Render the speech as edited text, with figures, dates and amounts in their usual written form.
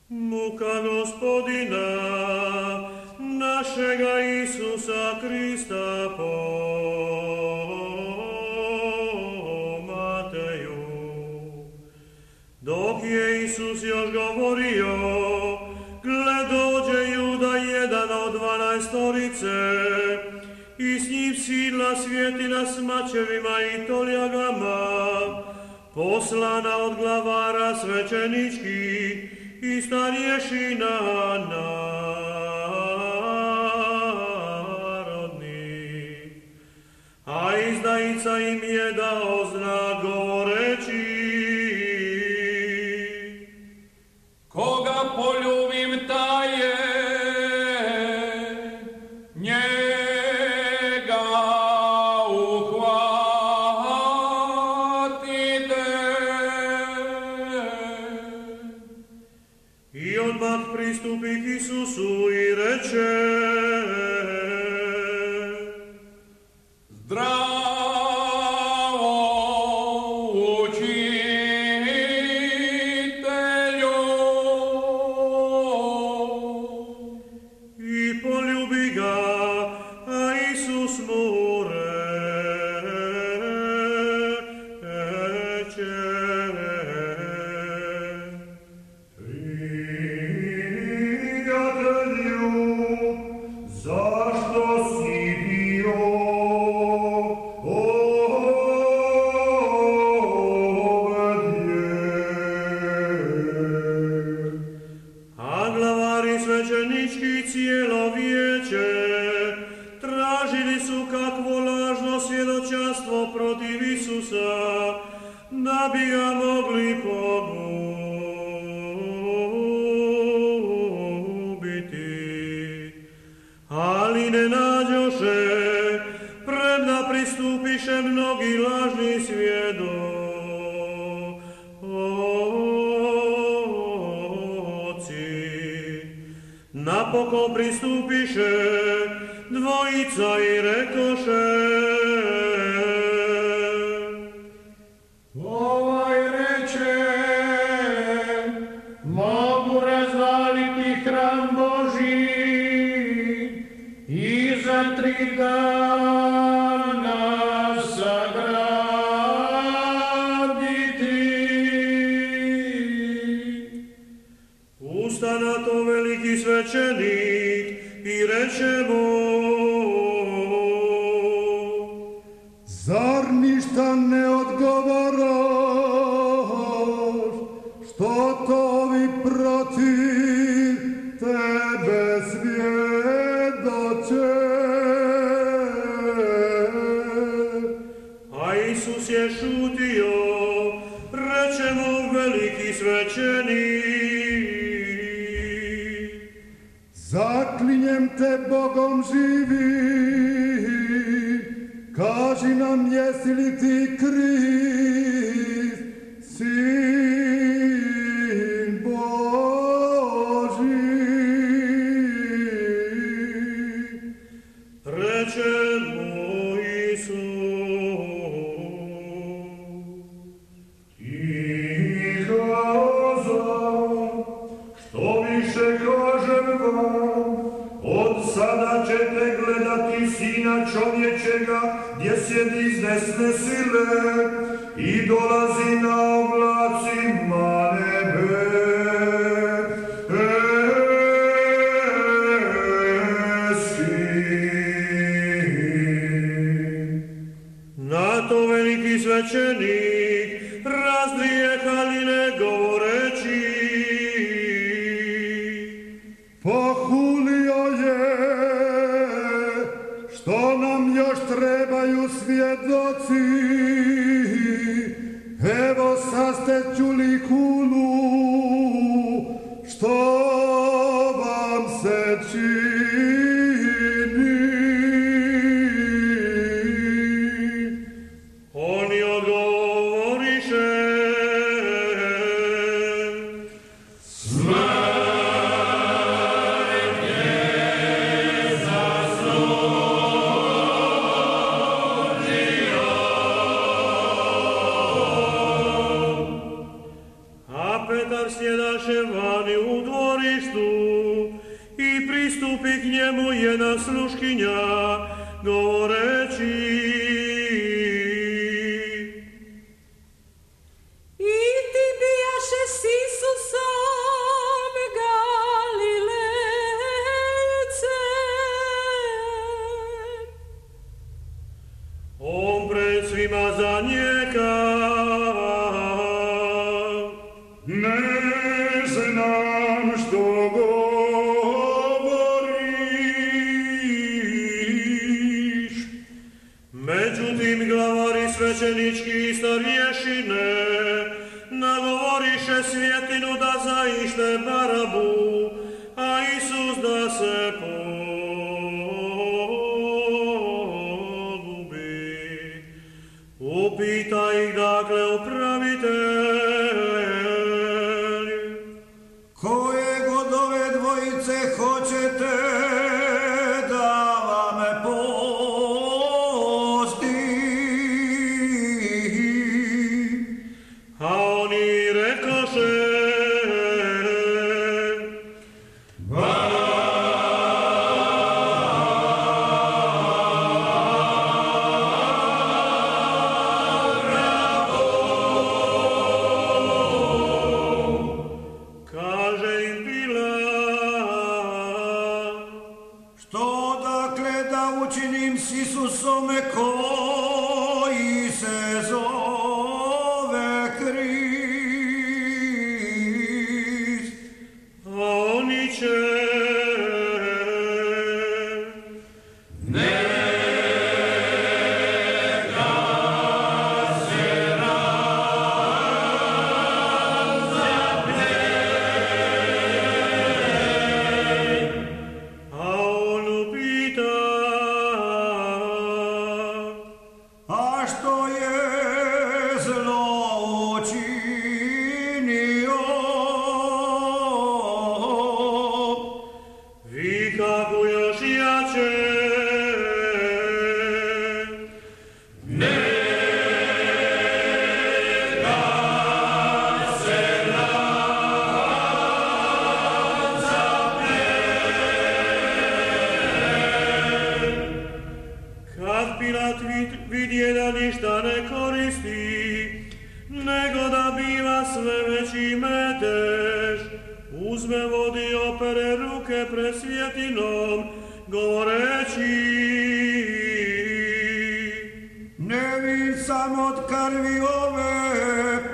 Muka Gospodina, našega Isusa Krista po Mateju. Dok je Isus još govorio, gle dođe Juda, jedan od 12-torice, i s njim sidla svjetina s mačevima i toljagama, poslana od glavara svećeničkih i starješina narodnih. A izdajica im je dao znak govoreći: koga poljubim taj je, njega uhvatite. I odmah pristupi k Isusu i reče: zdravo, učitelju. I poljubi ga, a Isus mu reče: prijatelju, zašto si bio ovdje? A glavari svećenički cijelo vijeće tražili su kakvo lažno svjedočanstvo protiv Isusa, da bi ga mogli pogubiti. Ali ne nađoše, premda pristupiše mnogi lažni svjedoci. Napokon pristupiše dvojica i rekoše: Ovaj reče, mogu razvaliti hram Božji i za 3 dana sagraditi. Usta na to veliki svećenik i reče mu: Zar ništa ne odgovaraš, što to ovi protiv tebe svjedoče? A Isus je šutio, reče mu veliki svećenik: Zaklinjem te Bogom živim, kaži nam jesi li ti Krist, Sin Božji. Reče mu Isus: što više kažem vam, od sada ćete gledati Sina čovječega, gdje sjedi s desne sile i dolazi na oblacima nebeskih. Na to veliki svećenik razdrije haline govoreći: Pohulio je, što nam još trebaju svjedoci, evo sad ste čuli hulu, što vam se čini. Oni odgovoriše: Petar sjedaše vani u dvoru pristupi k njemu jedna sluškinja, govoreći: I ti bijaše s Isusom Galilejcem. On pred svima zanijeka: Ne znam što govoriš. Međutim, glavari svećenički i starješine nagovoriše svjetinu da zaište Barabu, a Isus da se pogubi. Upita ih dakle upravitelj: Koje god ove dvojice hoćete da vam pustim? A oni rekoše: kaže im Pilat: Što dakle da učinim s Isusom koji se zove Krist? a oni će a on upita: A što je zlo učinio? vi kako još jače: Kad Pilat vidje da ništa ne koristi, nego da biva sve veći metež, uzme vodi i opere ruke pred svjetinom, govoreći: Nevin sam od krvi ove